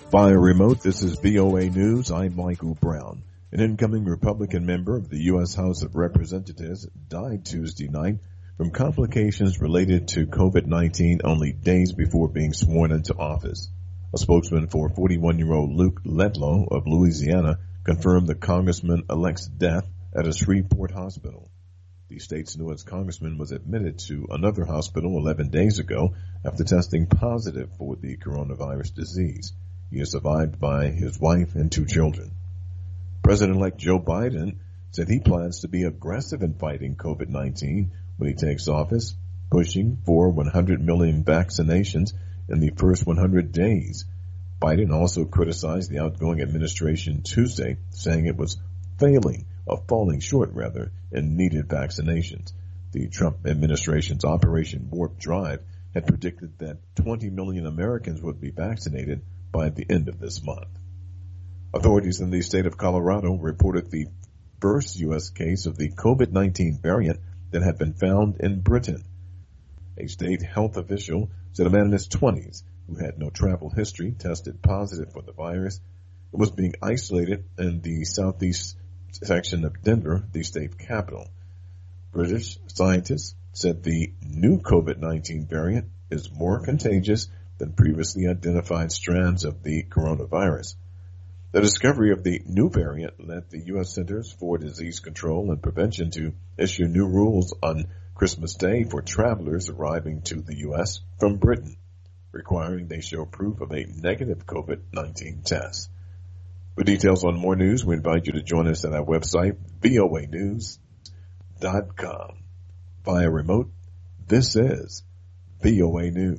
Via remote, this is VOA News. I'm Michael Brown. An incoming Republican member of the U.S. House of Representatives died Tuesday night from complications related to COVID-19 only days before being sworn into office. A spokesman for 41-year-old Luke Ledlow of Louisiana confirmed the congressman-elect's death at a Shreveport hospital. The state's newest congressman was admitted to another hospital 11 days ago after testing positive for the coronavirus disease. He is survived by his wife and 2 children. President-elect Joe Biden said he plans to be aggressive in fighting COVID-19 when he takes office, pushing for 100 million vaccinations in the first 100 days. Biden also criticized the outgoing administration Tuesday, saying it was falling short in needed vaccinations. The Trump administration's Operation Warp Drive had predicted that 20 million Americans would be vaccinated by the end of this month. Authorities in the state of Colorado reported the first U.S. case of the COVID-19 variant that had been found in Britain. A state health official said a man in his 20s who had no travel history tested positive for the virus and was being isolated in the southeast section of Denver, the state capital. British scientists said the new COVID-19 variant is more contagious than previously identified strands of the coronavirus. The discovery of the new variant led the U.S. Centers for Disease Control and Prevention to issue new rules on Christmas Day for travelers arriving to the U.S. from Britain, requiring they show proof of a negative COVID-19 test. For details on more news, we invite you to join us at our website, voanews.com. Via remote, this is VOA News.